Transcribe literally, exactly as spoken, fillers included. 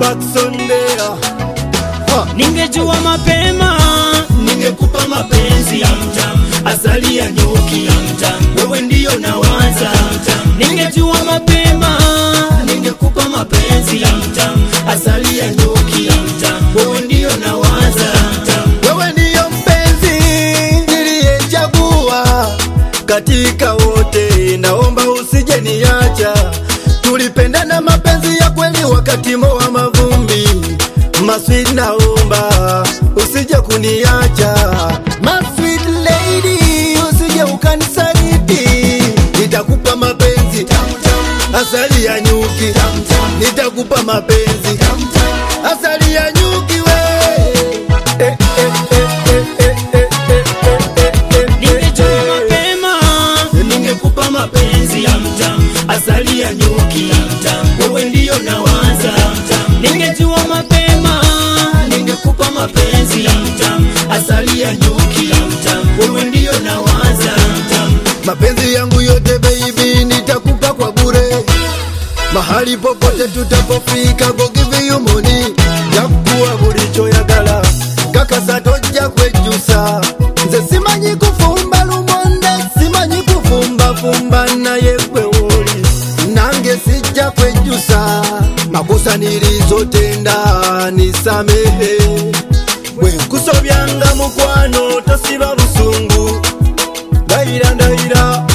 Baksondea. Ningejua mapema ningekupa mapenzi ya mtamu, asali ya nyuki ya mtamu, wewe ndiyo nawaza. Ningejua mapema ningekupa mapenzi ya mtamu, asali ya nyuki ya mtamu, wewe ndiyo nawaza. Wewe ndiyo mpenzi niliyechagua katika wote, naomba usije niacha. Tulipendana mapenzi ya kweli wakati moa mavumbi. My sweet, naomba usije kuniacha. My sweet lady, usije ukanisaliti. Nitakupa mapenzi asali ya nyuki, nitakupa mapenzi asali ya nyuki we. Eh, eh, eh, eh, eh, eh, eh, eh. Ningejua mapema ningekupa mapenzi ya mtamu, asali ya nyuki ya mtamu, wewe ndiyo nawaza. Ningejua mapema ningekupa mapenzi ya mtamu, asali ya nyuki ya mtamu, wewe ndiyo nawaza. Mapenzi yangu yote baby nitakupa kwa bure, mahali popote tutapofika. Go give you money, yakuwa bulicho yagala kakasa tojja kwejusa. Nze simanyi kufumba lumonde, simanyi kufumba fumba, naye gwe woli nange sijja kwejusa. Makosa nilizotenda nisamehe, bwe nkusobyanga mukwano tosiba busungu. Ndaira ndaira